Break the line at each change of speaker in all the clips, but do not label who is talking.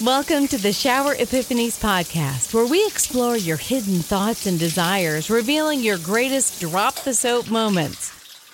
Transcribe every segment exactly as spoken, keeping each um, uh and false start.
Welcome to the Shower Epiphanies podcast, where we explore your hidden thoughts and desires, revealing your greatest drop the soap moments.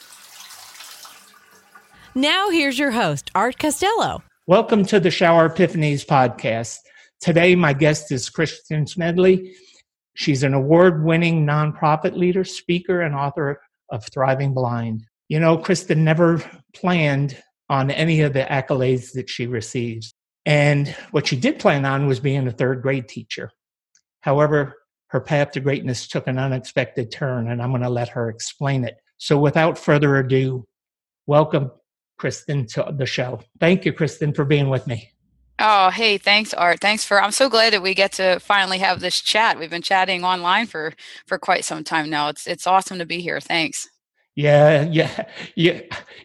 Now here's your host, Art Costello.
Welcome to the Shower Epiphanies podcast. Today, my guest is Kristen Smedley. She's an award-winning nonprofit leader, speaker, and author of Thriving Blind. You know, Kristen never planned on any of the accolades that she receives. And what she did plan on was being a third grade teacher. However, her path to greatness took an unexpected turn, and I'm going to let her explain it. So without further ado, welcome, Kristen, to the show. Thank you, Kristen, for being with me.
Oh, hey, thanks, Art. Thanks for, I'm so glad that we get to finally have this chat. We've been chatting online for, for quite some time now. It's, it's awesome to be here. Thanks.
Yeah, yeah, yeah.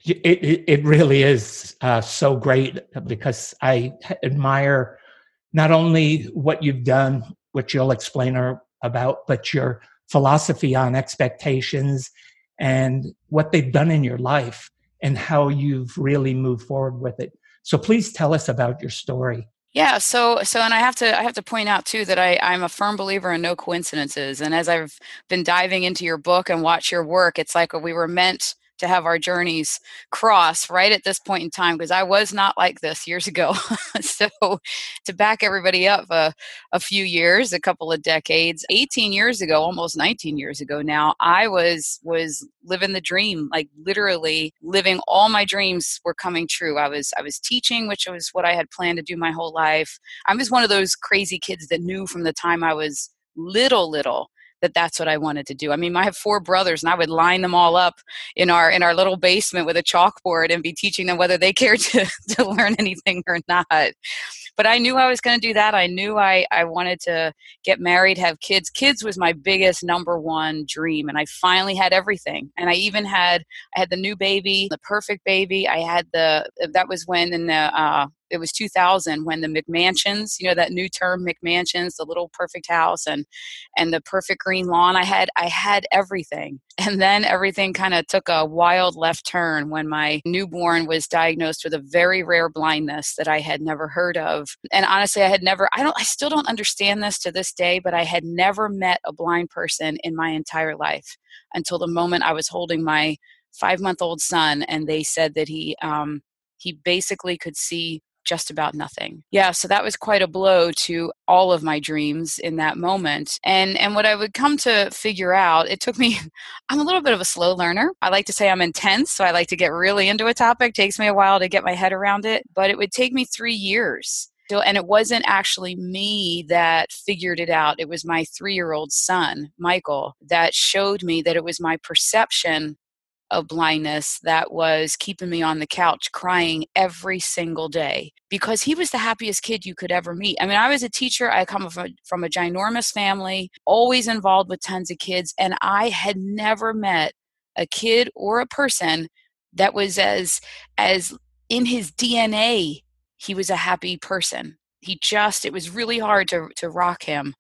It, it really is uh, so great because I admire not only what you've done, which you'll explain about, but your philosophy on expectations and what they've done in your life and how you've really moved forward with it. So please tell us about your story.
Yeah, so so and I have to I have to point out too that I, I'm a firm believer in no coincidences. And as I've been diving into your book and watch your work, it's like we were meant to have our journeys cross right at this point in time, because I was not like this years ago. So to back everybody up a, a few years, a couple of decades, eighteen years ago, almost nineteen years ago now, I was was living the dream, like literally living all my dreams were coming true. I was I was teaching, which was what I had planned to do my whole life. I was one of those crazy kids that knew from the time I was little, little, that that's what I wanted to do. I mean, I have four brothers, and I would line them all up in our in our little basement with a chalkboard and be teaching them whether they cared to, to learn anything or not. But I knew I was going to do that. I knew I, I wanted to get married, have kids. Kids was my biggest number one dream, and I finally had everything. And I even had I had the new baby, the perfect baby. I had the that was when in the uh, it was two thousand when the McMansions, you know, that new term McMansions, the little perfect house and and the perfect green lawn. I had I had everything. And then everything kind of took a wild left turn when my newborn was diagnosed with a very rare blindness that I had never heard of. And honestly, I had never, I don't, I still don't understand this to this day, but I had never met a blind person in my entire life until the moment I was holding my five-month-old son, and they said that he, um, he basically could see just about nothing. Yeah, so that was quite a blow to all of my dreams in that moment. And and what I would come to figure out, it took me, I'm a little bit of a slow learner. I like to say I'm intense, so I like to get really into a topic. It takes me a while to get my head around it, but it would take me three years. So, and it wasn't actually me that figured it out. It was my three-year-old son, Michael, that showed me that it was my perception of blindness that was keeping me on the couch crying every single day, because he was the happiest kid you could ever meet. I mean, I was a teacher. I come from a, from a ginormous family, always involved with tons of kids, and I had never met a kid or a person that was as as in his D N A, he was a happy person. He just, it was really hard to to rock him.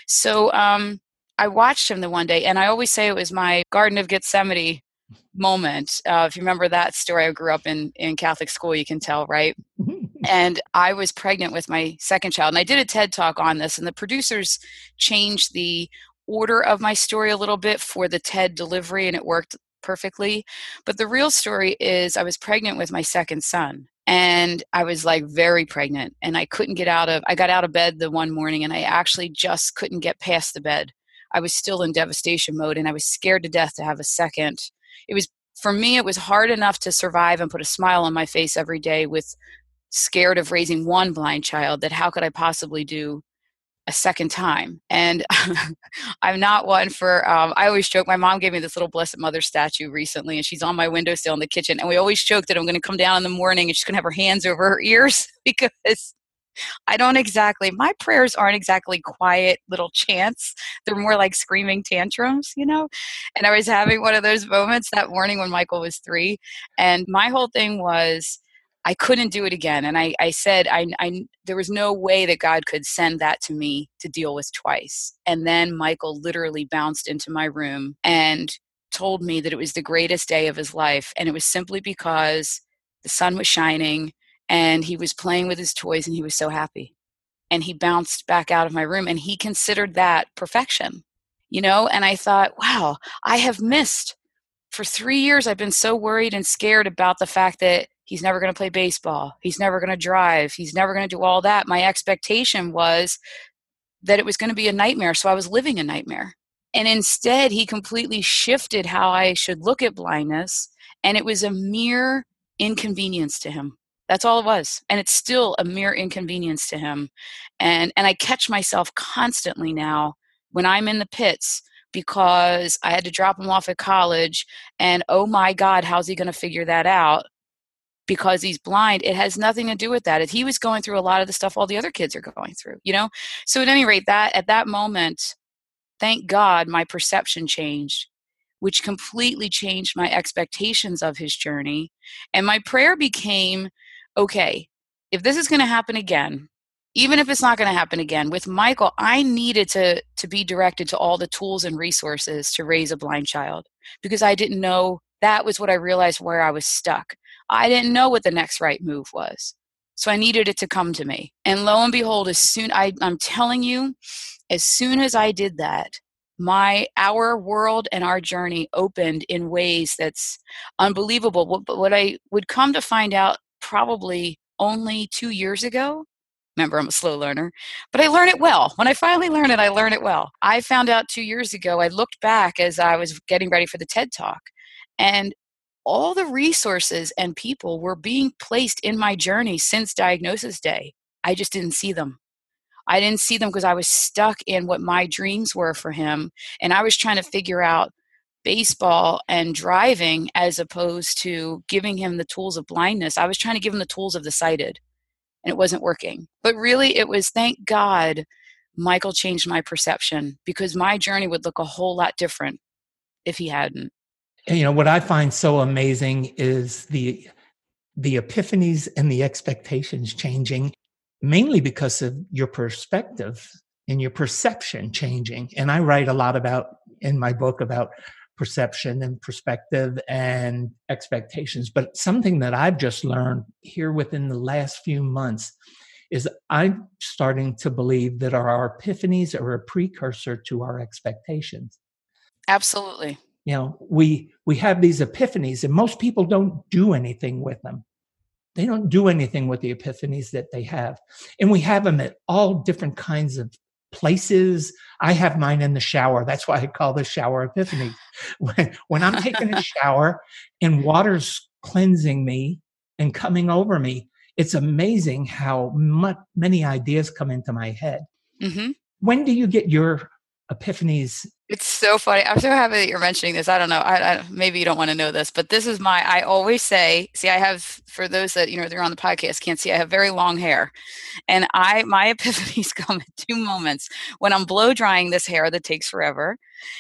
So um, I watched him the one day, and I always say it was my Garden of Gethsemane moment. Uh, if you remember that story, I grew up in, in Catholic school, you can tell, right? And I was pregnant with my second child. And I did a TED Talk on this, and the producers changed the order of my story a little bit for the TED delivery, and it worked perfectly. But the real story is I was pregnant with my second son. And I was like very pregnant, and I couldn't get out of, I got out of bed the one morning, and I actually just couldn't get past the bed. I was still in devastation mode, and I was scared to death to have a second. It was, for me, it was hard enough to survive and put a smile on my face every day with scared of raising one blind child, that how could I possibly do a second time? And I'm not one for, um, I always joke, my mom gave me this little Blessed Mother statue recently, and she's on my windowsill in the kitchen. And we always joke that I'm going to come down in the morning and she's going to have her hands over her ears, because I don't exactly, my prayers aren't exactly quiet little chants. They're more like screaming tantrums, you know? And I was having one of those moments that morning when Michael was three. And my whole thing was, I couldn't do it again. And I, I said, I, I, there was no way that God could send that to me to deal with twice. And then Michael literally bounced into my room and told me that it was the greatest day of his life. And it was simply because the sun was shining and he was playing with his toys and he was so happy. and he bounced back out of my room, and he considered that perfection, you know? And I thought, wow, I have missed. For three years, I've been so worried and scared about the fact that he's never going to play baseball. He's never going to drive. He's never going to do all that. My expectation was that it was going to be a nightmare. So I was living a nightmare. And instead, he completely shifted how I should look at blindness. And it was a mere inconvenience to him. That's all it was. And it's still a mere inconvenience to him. And, and I catch myself constantly now when I'm in the pits, because I had to drop him off at college, and oh my God, how's he going to figure that out? Because he's blind. It has nothing to do with that. He was going through a lot of the stuff all the other kids are going through, you know? So at any rate, that at that moment, thank God my perception changed, which completely changed my expectations of his journey. And my prayer became, okay, if this is going to happen again, even if it's not going to happen again, with Michael, I needed to, to be directed to all the tools and resources to raise a blind child, because I didn't know. That was what I realized, where I was stuck. I didn't know what the next right move was. So I needed it to come to me. And lo and behold, as soon, I, I'm telling you, as soon as I did that, my, our world and our journey opened in ways that's unbelievable. But what I would come to find out probably only two years ago, remember, I'm a slow learner, but I learn it well. When I finally learn it, I learn it well. I found out two years ago, I looked back as I was getting ready for the TED Talk, and all the resources and people were being placed in my journey since diagnosis day. I just didn't see them. I didn't see them because I was stuck in what my dreams were for him. And I was trying to figure out baseball and driving as opposed to giving him the tools of blindness. I was trying to give him the tools of the sighted, and it wasn't working. But really, it was, thank God, Michael changed my perception, because my journey would look a whole lot different if he hadn't.
You know, what I find so amazing is the the epiphanies and the expectations changing, mainly because of your perspective and your perception changing. And I write a lot about, in my book, about perception and perspective and expectations. But something that I've just learned here within the last few months is I'm starting to believe that our epiphanies are a precursor to our expectations.
Absolutely.
You know, we we have these epiphanies, and most people don't do anything with them. They don't do anything with the epiphanies that they have. And we have them at all different kinds of places. I have mine in the shower. That's why I call this shower epiphany. When, when I'm taking a shower and water's cleansing me and coming over me, it's amazing how much, many ideas come into my head.
Mm-hmm.
When do you get your epiphanies?
It's so funny. I'm so happy that you're mentioning this. I don't know. I, I, maybe you don't want to know this, but this is my, I always say, see, I have, for those that, you know, they're on the podcast, can't see, I have very long hair. And I, my epiphanies come at two moments: when I'm blow drying this hair that takes forever,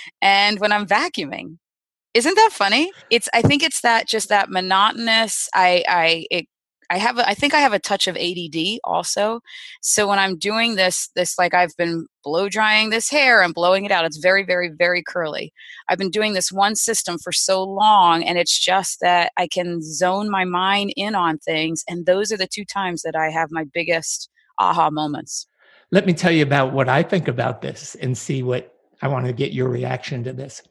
and when I'm vacuuming. Isn't that funny? It's, I think it's that, just that monotonous, I, I, it, I have, a, I think I have a touch of A D D also. So when I'm doing this, this, like I've been blow drying this hair and blowing it out, it's very, very, very curly. I've been doing this one system for so long, and it's just that I can zone my mind in on things. And those are the two times that I have my biggest aha moments.
Let me tell you about what I think about this and see what, I want to get your reaction to this.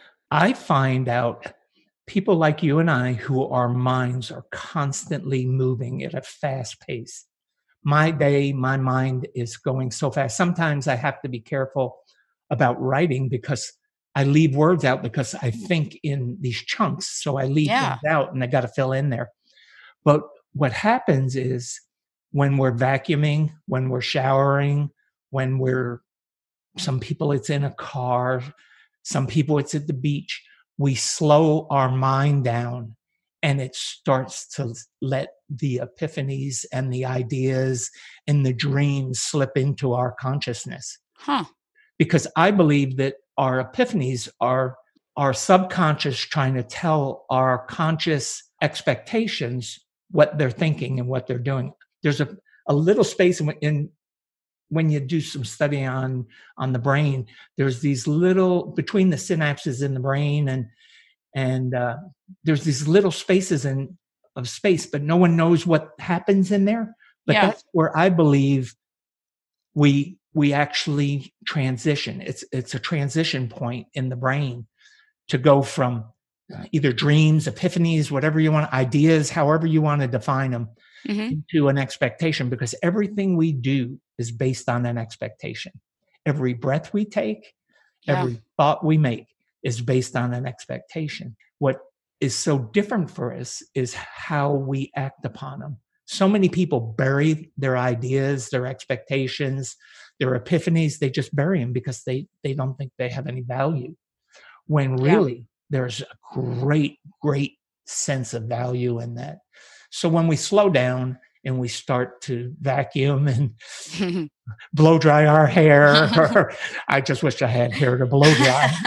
I find out people like you and I, who our minds are constantly moving at a fast pace. My day, my mind is going so fast. Sometimes I have to be careful about writing because I leave words out because I think in these chunks. So I leave
Yeah.
things out and I got to fill in there. But what happens is when we're vacuuming, when we're showering, when we're, some people it's in a car, some people it's at the beach, we slow our mind down, and it starts to let the epiphanies and the ideas and the dreams slip into our consciousness.
Huh.
Because I believe that our epiphanies are our subconscious trying to tell our conscious expectations what they're thinking and what they're doing. There's a, a little space in, in when you do some study on, on the brain, there's these little, between the synapses in the brain, and, and uh, there's these little spaces in, of space, but no one knows what happens in there. But
Yeah.
that's where I believe we we actually transition. It's it's a transition point in the brain to go from uh, either dreams, epiphanies, whatever you want, ideas, however you want to define them,
Mm-hmm.
into an expectation, because everything we do is based on an expectation. Every breath we take,
Yeah.
every thought we make is based on an expectation. What is so different for us is how we act upon them. So many people bury their ideas, their expectations, their epiphanies. They just bury them because they, they don't think they have any value. When
Yeah.
really there's a great, great sense of value in that. So when we slow down and we start to vacuum and blow dry our hair, or I just wish I had hair to blow dry.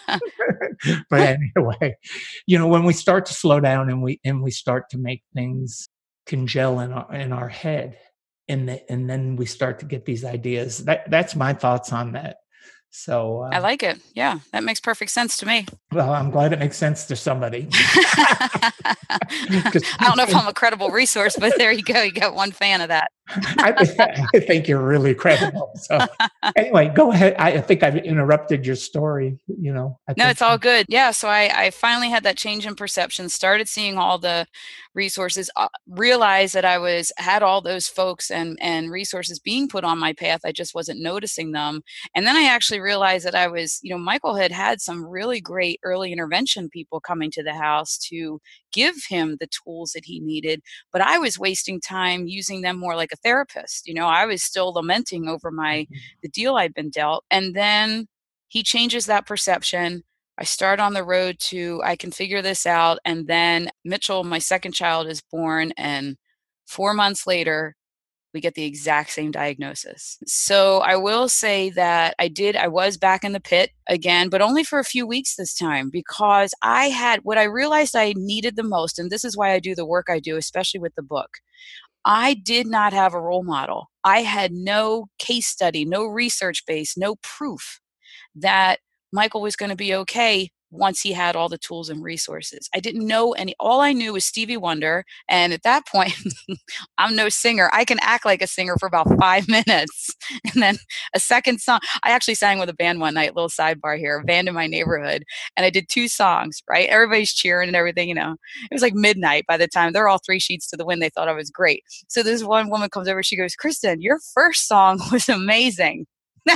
But anyway, you know, when we start to slow down and we and we start to make things congeal in our in our head, and the, and then we start to get these ideas. That that's my thoughts on that. So uh,
I like it. Yeah, that makes perfect sense to me.
Well, I'm glad it makes sense to somebody.
I don't know if I'm a credible resource, but there you go. You got one fan of that.
I, I think you're really credible. So anyway, go ahead. I, I think I've interrupted your story. You know, I
No,
think,
it's all good. Yeah. So I, I finally had that change in perception, started seeing all the resources, uh, realized that I was, had all those folks and, and resources being put on my path. I just wasn't noticing them. And then I actually realized that I was, you know, Michael had had some really great early intervention people coming to the house to give him the tools that he needed, but I was wasting time using them more like a therapist. You know, I was still lamenting over my, the deal I'd been dealt. And then he changes that perception. I start on the road to, I can figure this out. And then Mitchell, my second child, is born. And four months later, we get the exact same diagnosis. So I will say that I did, I was back in the pit again, but only for a few weeks this time, because I had, what I realized I needed the most, and this is why I do the work I do, especially with the book. I did not have a role model. I had no case study, no research base, no proof that Michael was going to be okay once he had all the tools and resources. I didn't know any, all I knew was Stevie Wonder. And at that point, I'm no singer. I can act like a singer for about five minutes. And then a second song, I actually sang with a band one night, little sidebar here, a band in my neighborhood. And I did two songs, right? Everybody's cheering and everything, you know. It was like midnight by the time. They're all three sheets to the wind. They thought I was great. So this one woman comes over, she goes, "Kristen, your first song was amazing."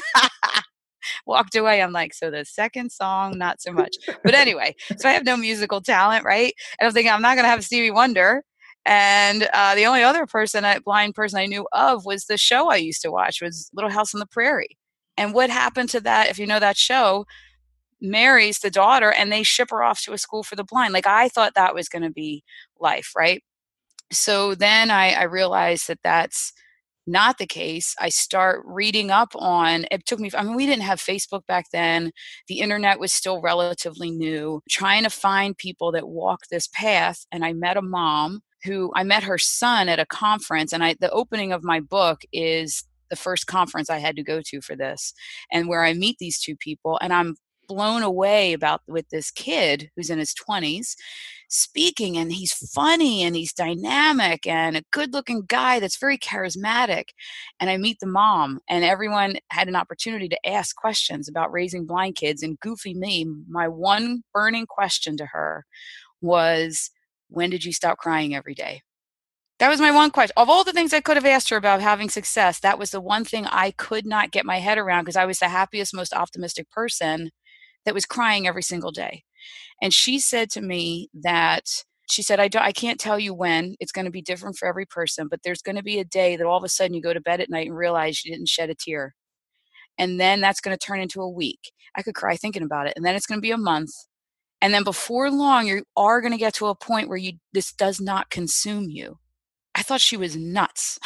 Walked away. I'm like, so the second song, not so much. But anyway, so I have no musical talent, right? And I'm thinking I'm not going to have Stevie Wonder. And uh, the only other person, a blind person I knew of, was the show I used to watch, was Little House on the Prairie. And what happened to that, if you know that show, marries the daughter and they ship her off to a school for the blind. Like, I thought that was going to be life, right? So then I, I realized that that's not the case. I start reading up on, it took me, I mean, we didn't have Facebook back then. The internet was still relatively new, trying to find people that walk this path. And I met a mom who, I met her son at a conference. And I, the opening of my book is the first conference I had to go to for this, and where I meet these two people. And I'm blown away about with this kid who's in his twenties speaking, and he's funny and he's dynamic and a good looking guy that's very charismatic. And I meet the mom, and everyone had an opportunity to ask questions about raising blind kids. And goofy me, my one burning question to her was, when did you stop crying every day? That was my one question. Of all the things I could have asked her about having success, that was the one thing I could not get my head around, because I was the happiest, most optimistic person that was crying every single day. And she said to me that, she said, I, don't, I can't tell you when. It's going to be different for every person, but there's going to be a day that all of a sudden you go to bed at night and realize you didn't shed a tear. And then that's going to turn into a week. I could cry thinking about it. And then it's going to be a month. And then before long, you are going to get to a point where you this does not consume you. I thought she was nuts.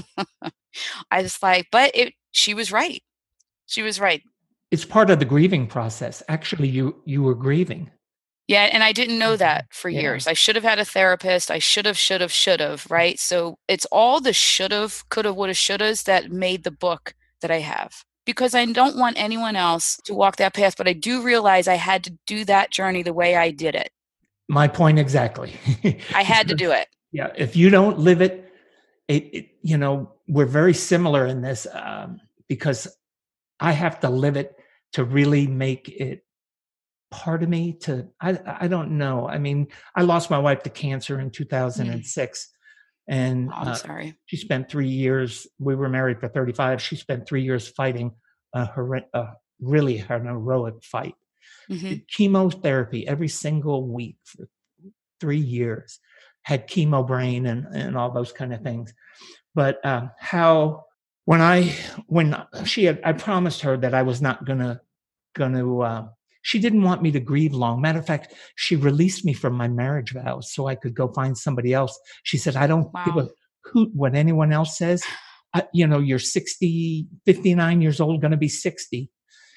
I was like, but it, she was right. She was right.
It's part of the grieving process. Actually, you you were grieving.
Yeah, and I didn't know that for
Yeah.
years. I should have had a therapist. I should have, should have, should have, right? So it's all the should have, could have, would have, should have that made the book that I have. Because I don't want anyone else to walk that path, but I do realize I had to do that journey the way I did it.
My point exactly.
I had to do it.
Yeah, if you don't live it, it, it you know, we're very similar in this. Um, because I have to live it to really make it part of me to, I, I don't know. I mean, I lost my wife to cancer in two thousand six. Mm. And
oh, I'm
uh,
sorry.
She spent three years, we were married for thirty-five. She spent three years fighting a, hor- a really an heroic fight.
Mm-hmm.
Chemotherapy every single week for three years, had chemo brain and, and all those kind of things. But um, how, when I, when she had, I promised her that I was not gonna, gonna, uh, she didn't want me to grieve long. Matter of fact, she released me from my marriage vows so I could go find somebody else. She said, I don't
Wow.
give a hoot what anyone else says. I, you know, you're sixty, fifty-nine years old, going to be sixty.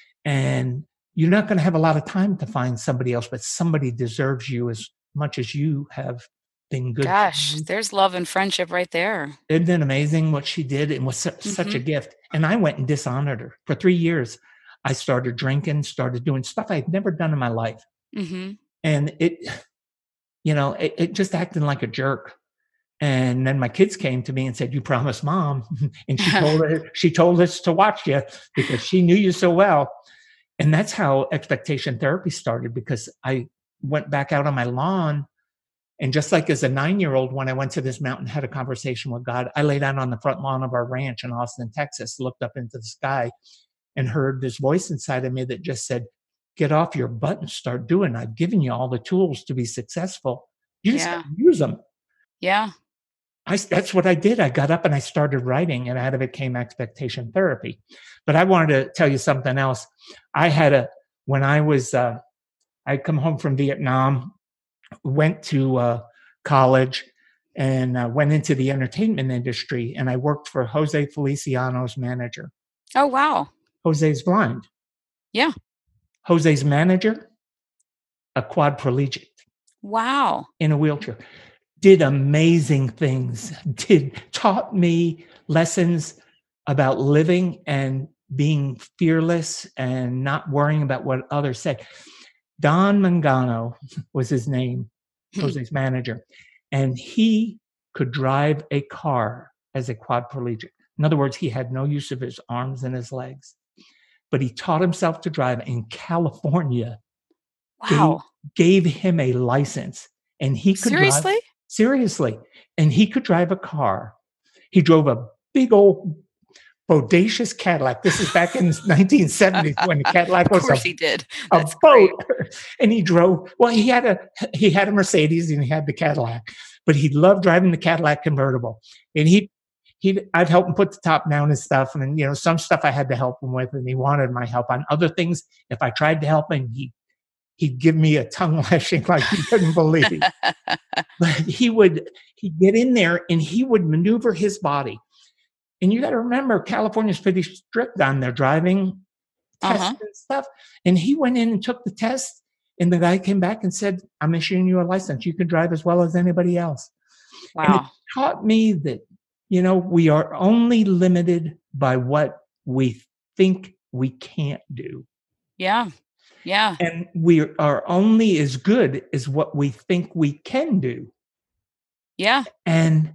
And you're not going to have a lot of time to find somebody else, but somebody deserves you as much as you have been good.
Gosh, there's love and friendship right there.
Isn't it amazing what she did? It was su- mm-hmm. such a gift. And I went and dishonored her. For three years, I started drinking, started doing stuff I'd never done in my life.
Mm-hmm.
And it, you know, it, it just acting like a jerk. And then my kids came to me and said, you promised mom. And she told her, she told us to watch you because she knew you so well. And that's how expectation therapy started, because I went back out on my lawn. And just like as a nine-year-old, when I went to this mountain, had a conversation with God, I lay down on the front lawn of our ranch in Austin, Texas, looked up into the sky and heard this voice inside of me that just said, get off your butt and start doing. I've given you all the tools to be successful. You just
yeah.
have to use them.
Yeah.
I, that's what I did. I got up and I started writing, and out of it came expectation therapy. But I wanted to tell you something else. I had a, when I was, uh, I'd come home from Vietnam, went to uh, college, and uh, went into the entertainment industry, and I worked for Jose Feliciano's manager.
Oh, wow.
Jose's blind.
Yeah.
Jose's manager, a quadriplegic.
Wow.
In a wheelchair. Did amazing things, did taught me lessons about living and being fearless and not worrying about what others said. Don Mangano was his name, Jose's manager, and he could drive a car as a quadriplegic. In other words, he had no use of his arms and his legs, but he taught himself to drive in California.
Wow.
Gave, gave him a license, and he could
Seriously?
drive. Seriously. And he could drive a car. He drove a big old bodacious Cadillac. This is back in the nineteen seventies when the Cadillac was
of course
a,
he did.
a
That's
boat.
Great.
And he drove, well, he had a he had a Mercedes and he had the Cadillac, but he loved driving the Cadillac convertible. And he he I'd help him put the top down and stuff. And you know, some stuff I had to help him with, and he wanted my help. On other things, if I tried to help him, he he'd give me a tongue lashing like he couldn't believe. But he would he'd get in there and he would maneuver his body. And you got to remember, California's pretty strict on their driving tests uh-huh. and stuff. And he went in and took the test, and the guy came back and said, I'm issuing you a license. You can drive as well as anybody else.
Wow.
And it taught me that, you know, we are only limited by what we think we can't do.
Yeah. Yeah.
And we are only as good as what we think we can do.
Yeah.
And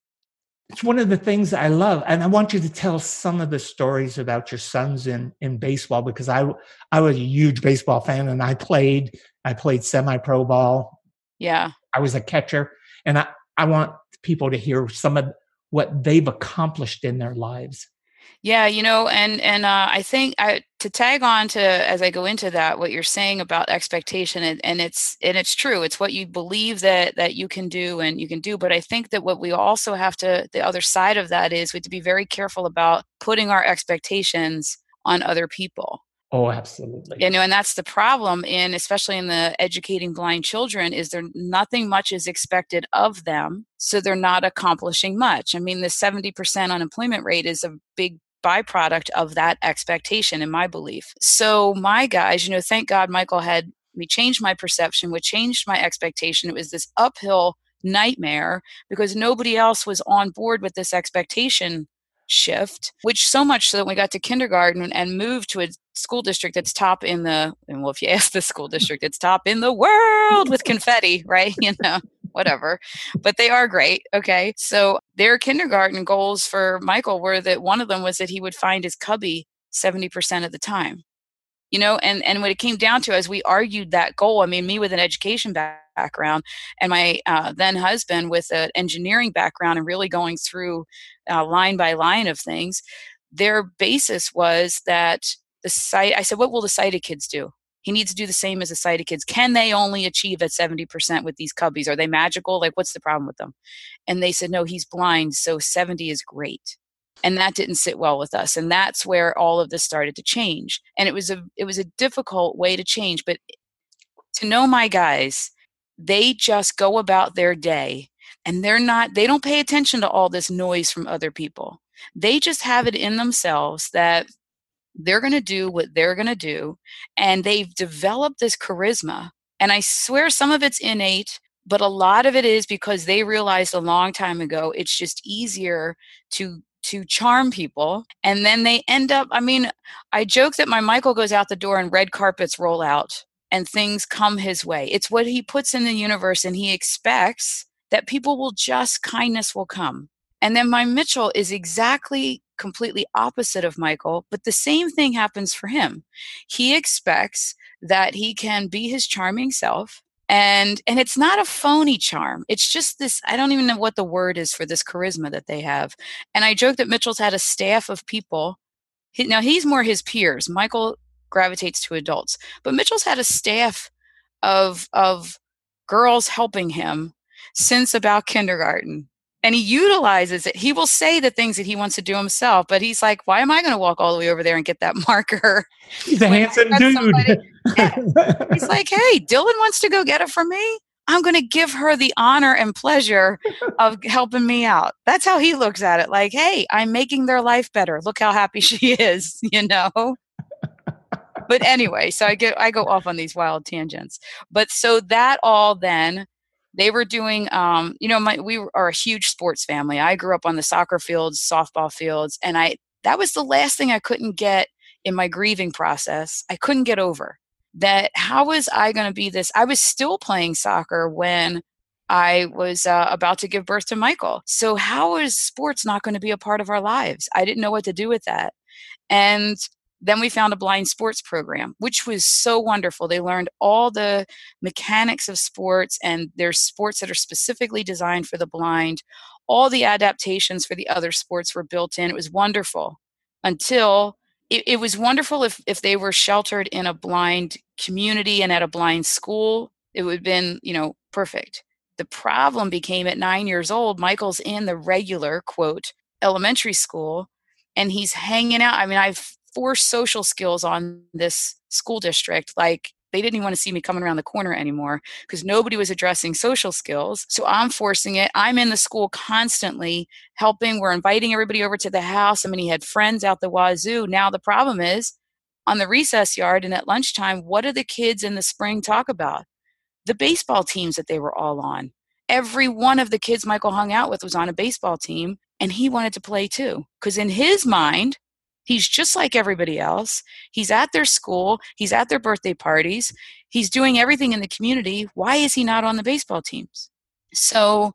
it's one of the things I love. And I want you to tell some of the stories about your sons in, in baseball, because I, I was a huge baseball fan, and I played, I played semi-pro ball.
Yeah.
I was a catcher, and I, I want people to hear some of what they've accomplished in their lives.
Yeah, you know, and and uh, I think I, to tag on to, as I go into that, what you're saying about expectation, and, and it's and it's true. It's what you believe that that you can do and you can do. But I think that what we also have to, the other side of that is we have to be very careful about putting our expectations on other people.
Oh, absolutely.
You know, and that's the problem in, especially in the educating blind children, is there nothing much is expected of them. So they're not accomplishing much. I mean, the seventy percent unemployment rate is a big byproduct of that expectation, in my belief. So my guys, you know, thank God Michael had me change my perception, which changed my expectation. It was this uphill nightmare because nobody else was on board with this expectation shift, which so much so that we got to kindergarten and moved to a school district that's top in the, and well, if you ask the school district, it's top in the world with confetti, right? You know, whatever. But they are great. Okay. So their kindergarten goals for Michael were that one of them was that he would find his cubby seventy percent of the time. You know, and, and when it came down to, as we argued that goal, I mean, me with an education back- background and my uh, then husband with an engineering background and really going through uh, line by line of things, their basis was that the sight, I said, what will the sighted kids do? He needs to do the same as the sighted kids. Can they only achieve at seventy percent with these cubbies? Are they magical? Like, what's the problem with them? And they said, no, he's blind, so seventy is great. And that didn't sit well with us. And that's where all of this started to change. And it was a it was a difficult way to change. But to know my guys, they just go about their day and they're not, they don't pay attention to all this noise from other people. They just have it in themselves that they're going to do what they're going to do. And they've developed this charisma. And I swear some of it's innate, but a lot of it is because they realized a long time ago, it's just easier to to charm people. And then they end up, I mean, I joke that my Michael goes out the door and red carpets roll out and things come his way. It's what he puts in the universe, and he expects that people will just, kindness will come. And then my Mitchell is exactly completely opposite of Michael, but the same thing happens for him. He expects that he can be his charming self. And and it's not a phony charm. It's just this, I don't even know what the word is for this charisma that they have. And I joke that Mitchell's had a staff of people. He, now, he's more his peers. Michael gravitates to adults. But Mitchell's had a staff of of girls helping him since about kindergarten. And he utilizes it. He will say the things that he wants to do himself, but he's like, why am I going to walk all the way over there and get that marker?
He's a handsome dude.
Yeah. He's like, hey, Dylan wants to go get it for me. I'm going to give her the honor and pleasure of helping me out. That's how he looks at it. Like, hey, I'm making their life better. Look how happy she is, you know? But anyway, so I get, I go off on these wild tangents. But so that all then, they were doing, um, you know, my, we are a huge sports family. I grew up on the soccer fields, softball fields, and I, that was the last thing I couldn't get in my grieving process. I couldn't get over that. How was I going to be this? I was still playing soccer when I was uh, about to give birth to Michael. So how is sports not going to be a part of our lives? I didn't know what to do with that. And then we found a blind sports program, which was so wonderful. They learned all the mechanics of sports, and there's sports that are specifically designed for the blind. All the adaptations for the other sports were built in. It was wonderful until it, it was wonderful if, if they were sheltered in a blind community and at a blind school. It would have been, you know, perfect. The problem became at nine years old, Michael's in the regular, quote, elementary school, and he's hanging out. I mean, I've forced social skills on this school district. Like, they didn't even want to see me coming around the corner anymore because nobody was addressing social skills. So I'm forcing it. I'm in the school constantly helping. We're inviting everybody over to the house. I mean, he had friends out the wazoo. Now the problem is on the recess yard and at lunchtime, what do the kids in the spring talk about? The baseball teams that they were all on. Every one of the kids Michael hung out with was on a baseball team, and he wanted to play too. Because in his mind, he's just like everybody else. He's at their school. He's at their birthday parties. He's doing everything in the community. Why is he not on the baseball teams? So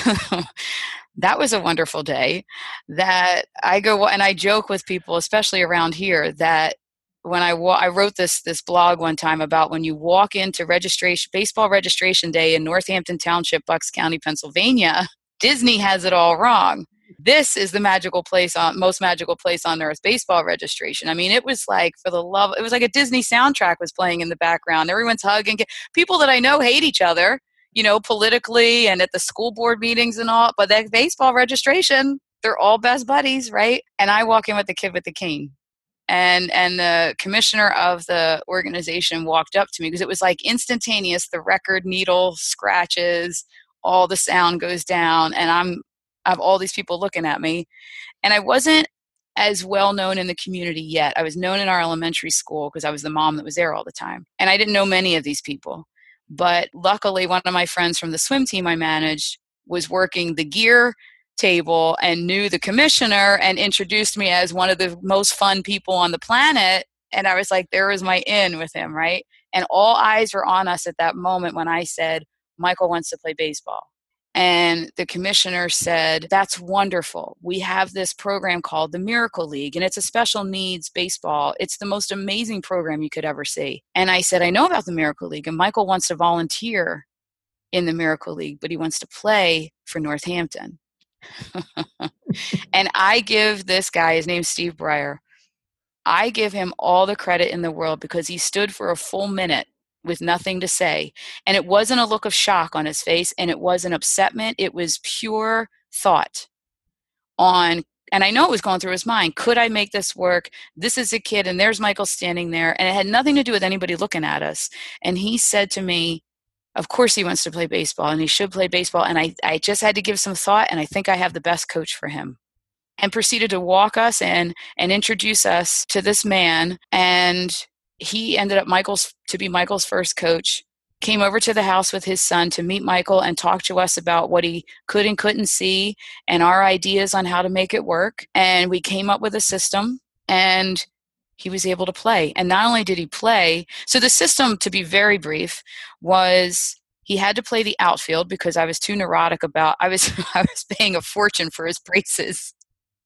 that was a wonderful day that I go, and I joke with people, especially around here, that when I wa- I wrote this this blog one time about when you walk into registration, baseball registration day in Northampton Township, Bucks County, Pennsylvania, Disney has it all wrong. This is the magical place on most magical place on earth, baseball registration. I mean, it was like, for the love, it was like a Disney soundtrack was playing in the background. Everyone's hugging. People that I know hate each other, you know, politically and at the school board meetings and all. But that baseball registration, they're all best buddies, right? And I walk in with the kid with the cane. And and the commissioner of the organization walked up to me because it was like instantaneous. The record needle scratches, all the sound goes down, and I'm I have all these people looking at me. And I wasn't as well known in the community yet. I was known in our elementary school because I was the mom that was there all the time. And I didn't know many of these people. But luckily, one of my friends from the swim team I managed was working the gear table and knew the commissioner and introduced me as one of the most fun people on the planet. And I was like, there was my in with him, right? And all eyes were on us at that moment when I said, Michael wants to play baseball. And the commissioner said, that's wonderful. We have this program called the Miracle League, and it's a special needs baseball. It's the most amazing program you could ever see. And I said, I know about the Miracle League, and Michael wants to volunteer in the Miracle League, but he wants to play for Northampton. And I give this guy, his name's Steve Breyer, I give him all the credit in the world because he stood for a full minute with nothing to say. And it wasn't a look of shock on his face, and it wasn't upsetment. It was pure thought on, and I know it was going through his mind, could I make this work? This is a kid, and there's Michael standing there, and it had nothing to do with anybody looking at us. And he said to me, of course he wants to play baseball, and he should play baseball. And I, I just had to give some thought, and I think I have the best coach for him. And proceeded to walk us in and introduce us to this man. And he ended up Michael's to be Michael's first coach, came over to the house with his son to meet Michael and talk to us about what he could and couldn't see and our ideas on how to make it work. And we came up with a system, and he was able to play. And not only did he play, so the system, to be very brief, was he had to play the outfield because I was too neurotic about, I was, I was paying a fortune for his braces.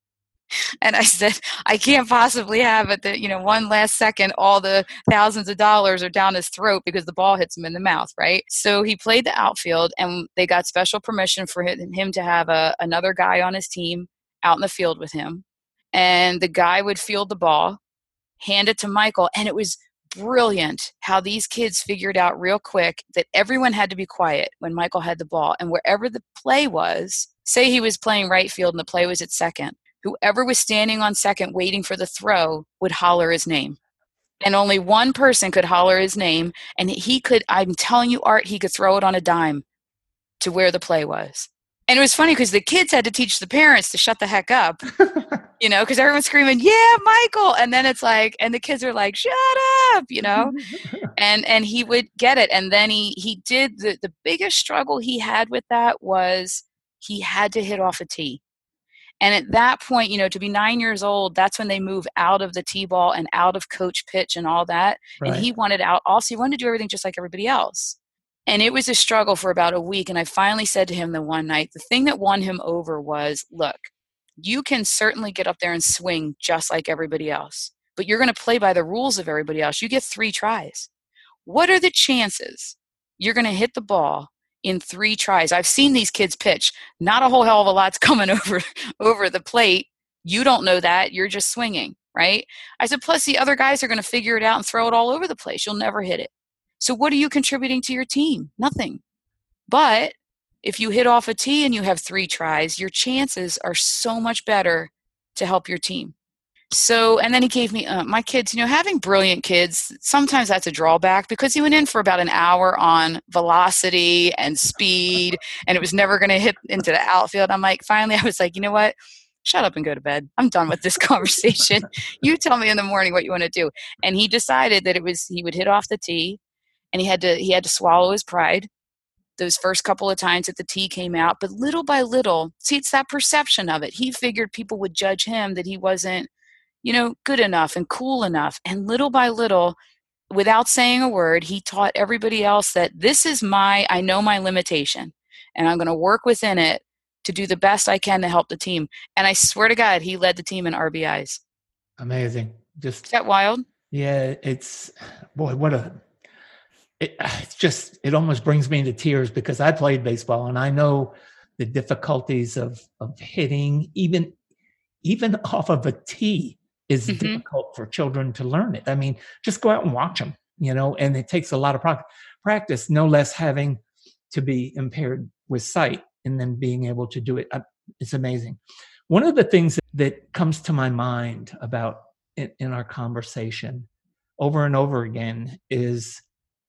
And I said, I can't possibly have it that, you know, one last second, all the thousands of dollars are down his throat because the ball hits him in the mouth, right? So he played the outfield, and they got special permission for him to have a, another guy on his team out in the field with him. And the guy would field the ball, hand it to Michael. And it was brilliant how these kids figured out real quick that everyone had to be quiet when Michael had the ball. And wherever the play was, say he was playing right field and the play was at second, whoever was standing on second waiting for the throw would holler his name. And only one person could holler his name. And he could, I'm telling you, Art, he could throw it on a dime to where the play was. And it was funny because the kids had to teach the parents to shut the heck up, you know, because everyone's screaming, yeah, Michael. And then it's like, and the kids are like, shut up, you know, and, and he would get it. And then he, he did the, the biggest struggle he had with that was he had to hit off a tee. And at that point, you know, to be nine years old, that's when they move out of the T-ball and out of coach pitch and all that. Right. And he wanted out. Also, he wanted to do everything just like everybody else. And it was a struggle for about a week. And I finally said to him the one night, the thing that won him over was, look, you can certainly get up there and swing just like everybody else, but you're going to play by the rules of everybody else. You get three tries. What are the chances you're going to hit the ball in three tries? I've seen these kids pitch. Not a whole hell of a lot's coming over over the plate. You don't know that. You're just swinging, right? I said, plus the other guys are going to figure it out and throw it all over the place. You'll never hit it. So what are you contributing to your team? Nothing. But if you hit off a tee and you have three tries, your chances are so much better to help your team. So, and then he gave me, uh, my kids, you know, having brilliant kids, sometimes that's a drawback because he went in for about an hour on velocity and speed, and it was never going to hit into the outfield. I'm like, finally, I was like, you know what? Shut up and go to bed. I'm done with this conversation. You tell me in the morning what you want to do. And he decided that it was, he would hit off the tee, and he had to, he had to swallow his pride those first couple of times that the tee came out. But little by little, see, it's that perception of it. He figured people would judge him that he wasn't, you know, good enough and cool enough. And little by little, without saying a word, he taught everybody else that this is my, I know my limitation, and I'm going to work within it to do the best I can to help the team. And I swear to God, he led the team in R B Is.
Amazing. Just
Is that wild?
Yeah, it's, boy, what a, it, it's just, it almost brings me to tears because I played baseball and I know the difficulties of, of hitting, even, even off of a tee. Is mm-hmm. difficult for children to learn it. I mean, just go out and watch them, you know, and it takes a lot of pro- practice, no less having to be impaired with sight and then being able to do it. Uh, it's amazing. One of the things that comes to my mind about in, in our conversation over and over again is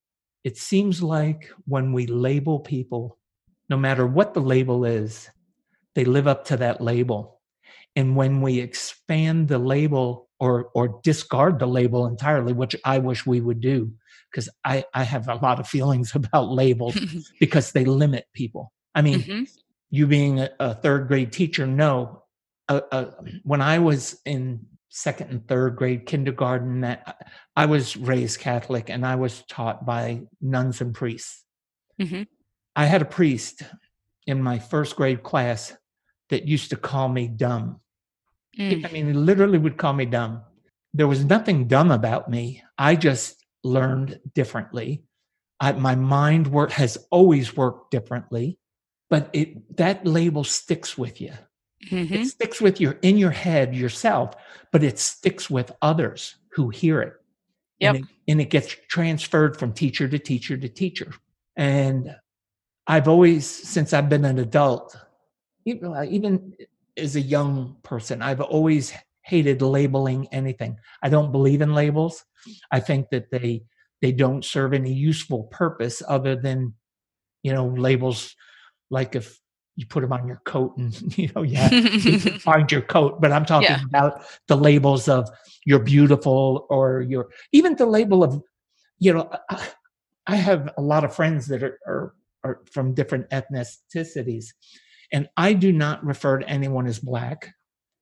it seems like when we label people, no matter what the label is, they live up to that label. And when we expand the label or or discard the label entirely, which I wish we would do, because I, I have a lot of feelings about labels because they limit people. I mean, mm-hmm. you being a, a third grade teacher, no. Uh, uh, when I was in second and third grade kindergarten, that I was raised Catholic and I was taught by nuns and priests.
Mm-hmm.
I had a priest in my first grade class that used to call me dumb.
Mm.
I mean, he literally would call me dumb. There was nothing dumb about me. I just learned differently. I, my mind work has always worked differently, but it that label sticks with you.
Mm-hmm.
It sticks with you in your head yourself, but it sticks with others who hear it.
Yep.
And it, and it gets transferred from teacher to teacher to teacher. And I've always, since I've been an adult, even, even as a young person, I've always hated labeling anything. I don't believe in labels. I think that they they don't serve any useful purpose other than, you know, labels like if you put them on your coat and, you know, yeah, you can find your coat. But I'm talking
Yeah.
about the labels of you're beautiful or you're, even the label of, you know, I, I have a lot of friends that are, are, are from different ethnicities. And I do not refer to anyone as Black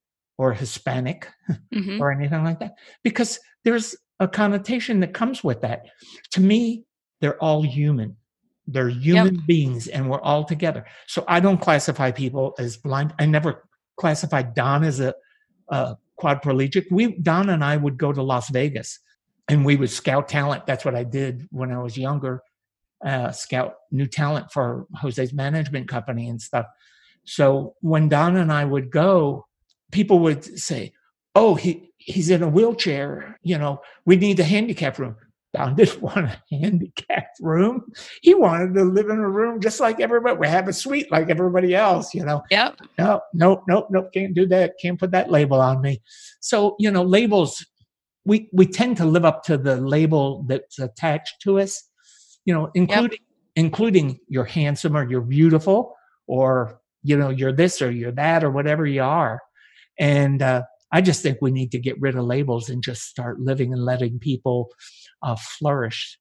or Hispanic
Mm-hmm.
or anything like that, because there's a connotation that comes with that. To me, they're all human. They're human
Yep.
beings, and we're all together. So I don't classify people as blind. I never classified Don as a, a quadriplegic. We, Don and I would go to Las Vegas, and we would scout talent. That's what I did when I was younger, uh, scout new talent for Jose's management company and stuff. So when Don and I would go, people would say, oh, he, he's in a wheelchair. You know, we need a handicap room. Don didn't want a handicap room. He wanted to live in a room just like everybody. We have a suite like everybody else, you know.
Yep.
No, no, no, no, can't do that. Can't put that label on me. So, you know, labels, we, we tend to live up to the label that's attached to us, you know, including, yep. including you're handsome or you're beautiful or, you know, you're this or you're that or whatever you are. And uh, I just think we need to get rid of labels and just start living and letting people uh, flourish.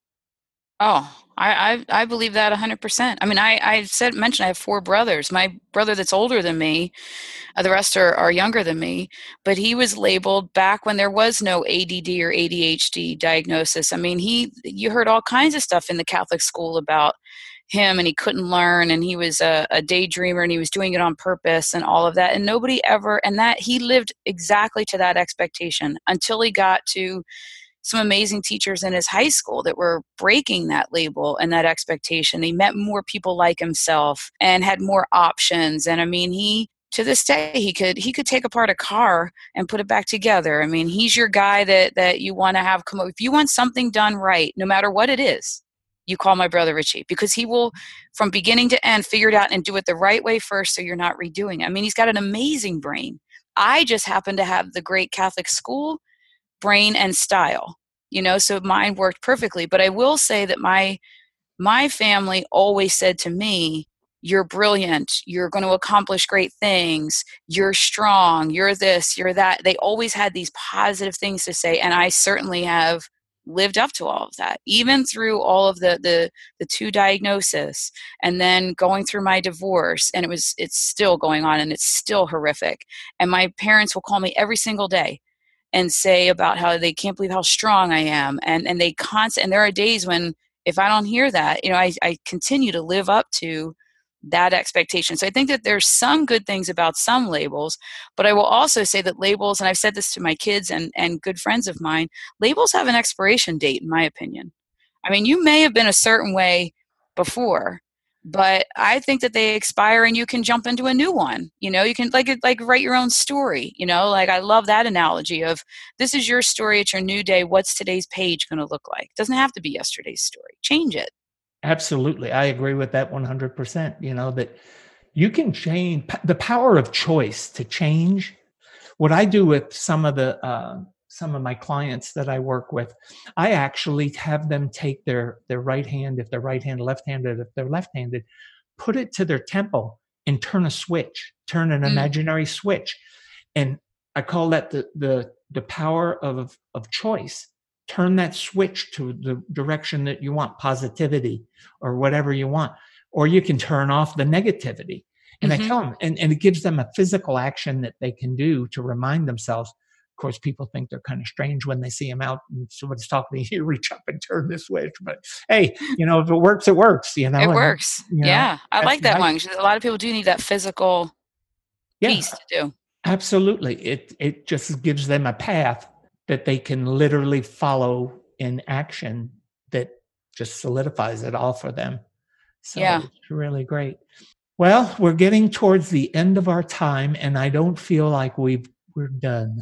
Oh, I, I, I believe that one hundred percent. I mean, I, I said, mentioned I have four brothers. My brother that's older than me, uh, the rest are, are younger than me, but he was labeled back when there was no A D D or A D H D diagnosis. I mean, he, you heard all kinds of stuff in the Catholic school about him, and he couldn't learn, and he was a, a daydreamer, and he was doing it on purpose and all of that. And nobody ever, and that he lived exactly to that expectation until he got to some amazing teachers in his high school that were breaking that label and that expectation. He met more people like himself and had more options. And I mean, he, to this day, he could he could take apart a car and put it back together. I mean, he's your guy that that you want to have come up. If you want something done right, no matter what it is, you call my brother Richie, because he will, from beginning to end, figure it out and do it the right way first so you're not redoing it. I mean, he's got an amazing brain. I just happen to have the great Catholic school brain and style, you know, so mine worked perfectly. But I will say that my my family always said to me, you're brilliant, you're going to accomplish great things, you're strong, you're this, you're that. They always had these positive things to say, and I certainly have lived up to all of that, even through all of the the the two diagnoses and then going through my divorce. And it was it's still going on, and it's still horrific. And my parents will call me every single day and say about how they can't believe how strong I am. And and they constant, and there are days when if I don't hear that, you know, I, I continue to live up to that expectation. So I think that there's some good things about some labels, but I will also say that labels, and I've said this to my kids and, and good friends of mine, labels have an expiration date, in my opinion. I mean, you may have been a certain way before, but I think that they expire and you can jump into a new one. You know, you can like like write your own story, you know, like I love that analogy of this is your story. It's your new day. What's today's page going to look like? It doesn't have to be yesterday's story. Change it.
Absolutely. I agree with that one hundred percent. You know, that you can change the power of choice to change. What I do with some of the, uh, some of my clients that I work with, I actually have them take their, their right hand, if they're right-handed, left-handed, if they're left-handed, put it to their temple and turn a switch, turn an mm. imaginary switch. And I call that the, the, the power of, of choice. Turn that switch to the direction that you want, positivity or whatever you want. Or you can turn off the negativity. And
Mm-hmm.
I tell them, and, and it gives them a physical action that they can do to remind themselves. Of course, people think they're kind of strange when they see them out and somebody's talking to you, reach up and turn the switch. But hey, you know, if it works, it works, you know.
It
and,
works.
You know,
Yeah. I like that
right.
one. A lot of people do need that physical
yeah,
piece to do.
Absolutely. It it just gives them a path that they can literally follow in action that just solidifies it all for them. So
Yeah.
It's really great. Well, we're getting towards the end of our time, and I don't feel like we've we're done.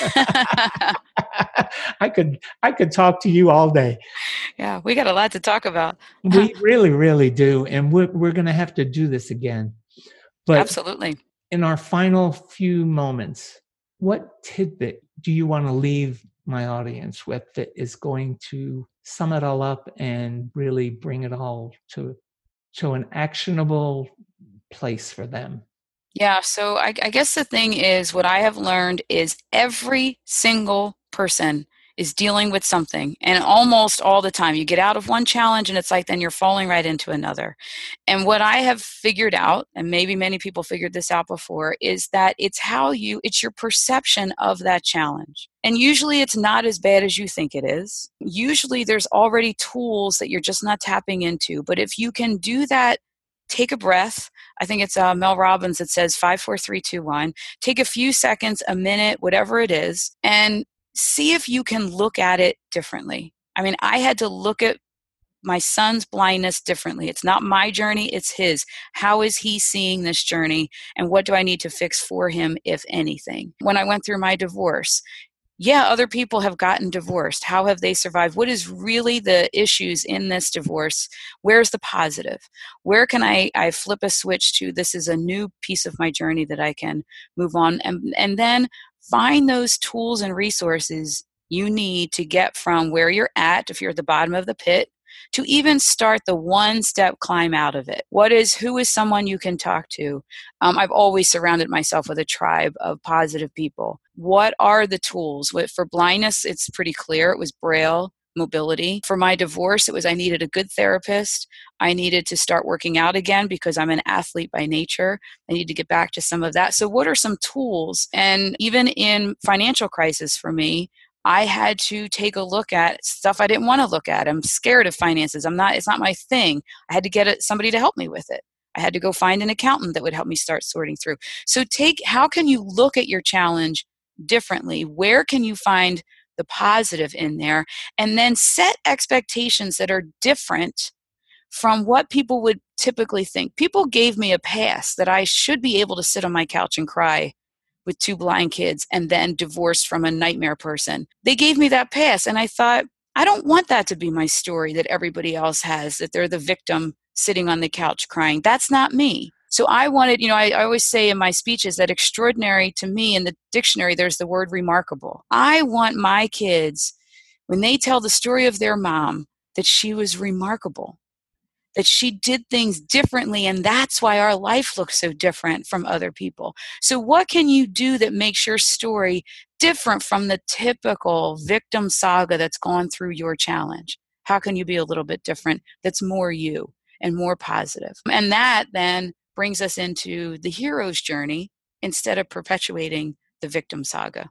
I could I could talk to you all day.
Yeah, we got a lot to talk about.
We really, really do, and we're we're going to have to do this again. But
absolutely.
In our final few moments, what tidbit do you want to leave my audience with that is going to sum it all up and really bring it all to to an actionable place for them?
Yeah, so I, I guess the thing is, what I have learned is every single person is dealing with something, and almost all the time you get out of one challenge and it's like then you're falling right into another. And what I have figured out, and maybe many people figured this out before, is that it's how you, it's your perception of that challenge. And usually it's not as bad as you think it is. Usually there's already tools that you're just not tapping into. But if you can do that, take a breath. I think it's uh, Mel Robbins that says five, four, three, two, one. Take a few seconds, a minute, whatever it is, and see if you can look at it differently. I mean, I had to look at my son's blindness differently. It's not my journey, it's his. How is he seeing this journey? And what do I need to fix for him, if anything? When I went through my divorce, yeah, other people have gotten divorced. How have they survived? What is really the issues in this divorce? Where's the positive? Where can I, I flip a switch to this is a new piece of my journey that I can move on? And, and then find those tools and resources you need to get from where you're at, if you're at the bottom of the pit, to even start the one-step climb out of it. What is, who is someone you can talk to? Um, I've always surrounded myself with a tribe of positive people. What are the tools? For blindness, it's pretty clear. It was Braille, mobility. For my divorce, it was I needed a good therapist. I needed to start working out again because I'm an athlete by nature. I need to get back to some of that. So what are some tools? And even in financial crisis for me, I had to take a look at stuff I didn't want to look at. I'm scared of finances. I'm not, it's not my thing. I had to get it, somebody to help me with it. I had to go find an accountant that would help me start sorting through. So take, how can you look at your challenge differently? Where can you find the positive in there? And then set expectations that are different from what people would typically think. People gave me a pass that I should be able to sit on my couch and cry with two blind kids and then divorced from a nightmare person. They gave me that pass, and I thought, I don't want that to be my story that everybody else has, that they're the victim sitting on the couch crying. That's not me. So I wanted, you know, I, I always say in my speeches that extraordinary to me in the dictionary, there's the word remarkable. I want my kids, when they tell the story of their mom, that she was remarkable, that she did things differently, and that's why our life looks so different from other people. So what can you do that makes your story different from the typical victim saga that's gone through your challenge? How can you be a little bit different that's more you and more positive? And that then brings us into the hero's journey instead of perpetuating the victim saga.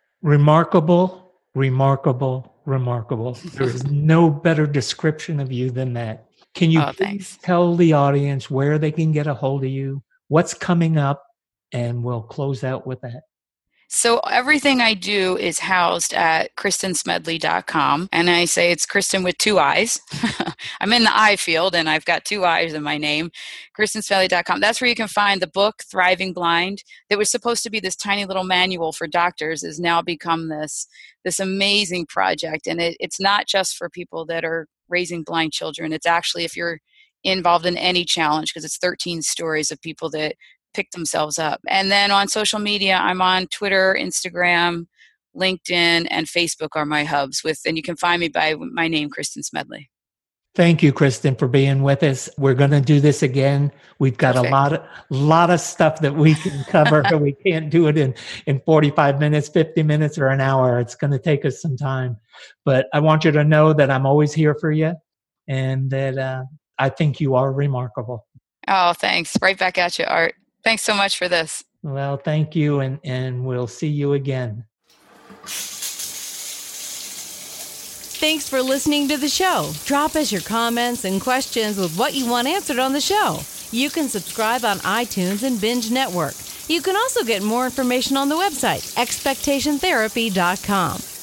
Remarkable, remarkable, remarkable. There is no better description of you than that. Can you
oh,
please tell the audience where they can get a hold of you, what's coming up, and we'll close out with that.
So everything I do is housed at kristen smedley dot com, and I say it's Kristen with two eyes. I'm in the I field, and I've got two eyes in my name, kristen smedley dot com. That's where you can find the book, Thriving Blind, that was supposed to be this tiny little manual for doctors, has now become this, this amazing project. And it, it's not just for people that are raising blind children. It's actually if you're involved in any challenge, because it's thirteen stories of people that pick themselves up. And then on social media, I'm on Twitter, Instagram, LinkedIn, and Facebook are my hubs with, and you can find me by my name, Kristen Smedley.
Thank you, Kristen, for being with us. We're going to do this again. We've got Perfect. a lot of lot of stuff that we can cover. We can't do it in, in forty-five minutes, fifty minutes, or an hour. It's going to take us some time. But I want you to know that I'm always here for you, and that uh, I think you are remarkable.
Oh, thanks. Right back at you, Art. Thanks so much for this.
Well, thank you, and, and we'll see you again.
Thanks for listening to the show. Drop us your comments and questions with what you want answered on the show. You can subscribe on iTunes and Binge Network. You can also get more information on the website, expectation therapy dot com.